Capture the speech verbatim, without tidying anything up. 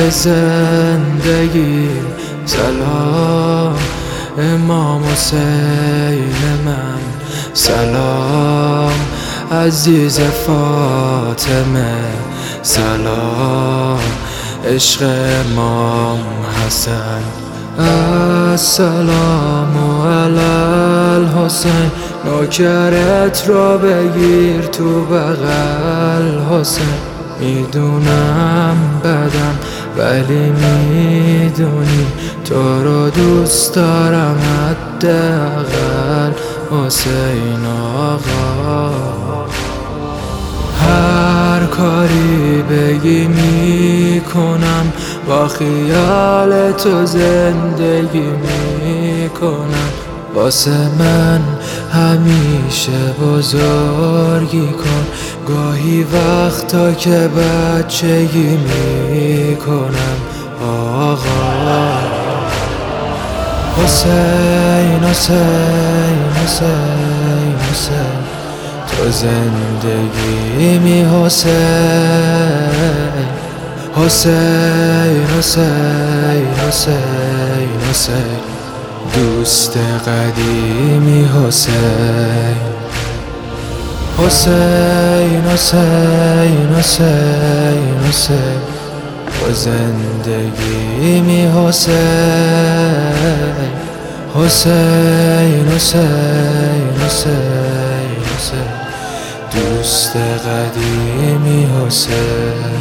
زندگی. سلام امام حسین من، سلام عزیز فاطمه، سلام عشق امام حسن. السلام علی الحسین، نوکرت را بگیر تو بغل حسین. میدونم بدم ولی میدونی تو رو دوست دارم حداقل حسین آقا. هر کاری بگی میکنم، با خیال تو زندگی میکنم. واسه من همیشه بزرگی کن، گاهی وقتا که بچگی میکنم آقا. حسین حسین حسین حسین، تو زندگی می حسین. حسین حسین حسین حسین، دوست قدیمی حسین. حسین حسین حسین حسین، تو زندگی می حسین. حسین حسین حسین حسین، دوست قدیمی حسین.